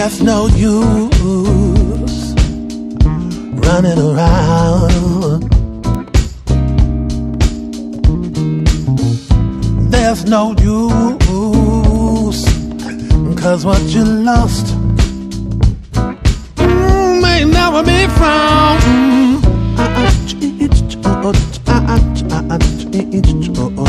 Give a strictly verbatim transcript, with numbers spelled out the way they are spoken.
There's no use running around. There's no use, 'cause what you lost mm, may never be found. I changed, I changed,